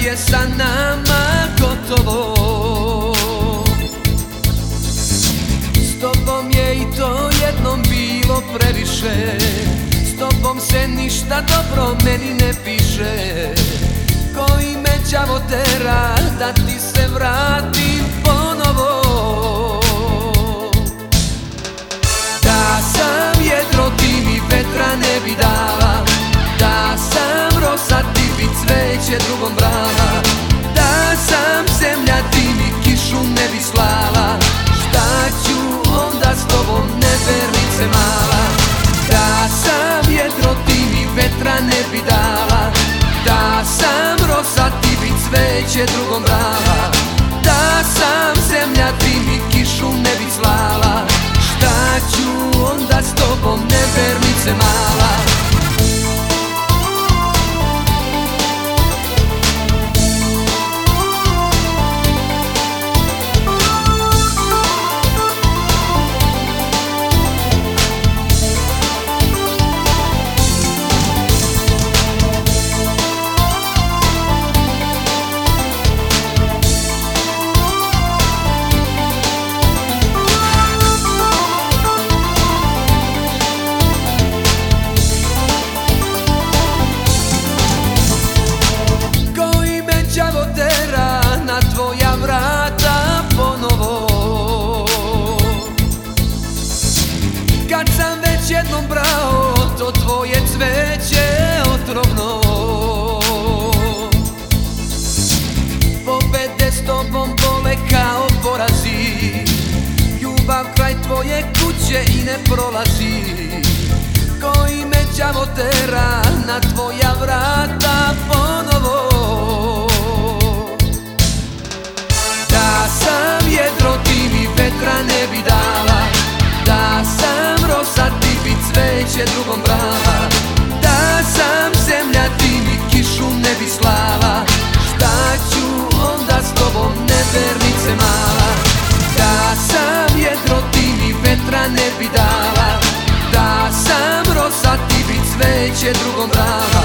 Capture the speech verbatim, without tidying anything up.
je sa nama gotovo. S tobom je i to jednom bilo previše, s tobom se ništa dobro meni ne piše. Koji me đavo tera da ti se vratim ponovo. Da sam jedro ti mi vetra ne bi dala, da sam rosa ti bi cveće drugom brala, da sam zemlja ti mi kišu ne bi slala. Šta ću onda s tobom nevernice mala? Da sam jedro ti mi vetra ne bi dala, da sam rosa ti bi cveće drugom brala, da sam zemlja ti mi kišu ne bi slala. Šta ću onda s tobom nevernice mala? Tvoja vrata ponovo. Kad sam već jednom brao to tvoje cveće otrovno, pobede s tobom bole kao porazi, ljubav kraj tvoje kuće i ne prolazi. Koji me đavo tera na tvoja vrata ponovo. Da sam jedro ti mi vetra ne bi dala, da sam rosa ti bi cveće drugom brala, da sam zemlja ti mi kišu ne bi slala. Šta ću onda s tobom nevernice mala? Da sam jedro ti mi vetra ne bi dala, da sam rosa ti bi cveće drugom brala,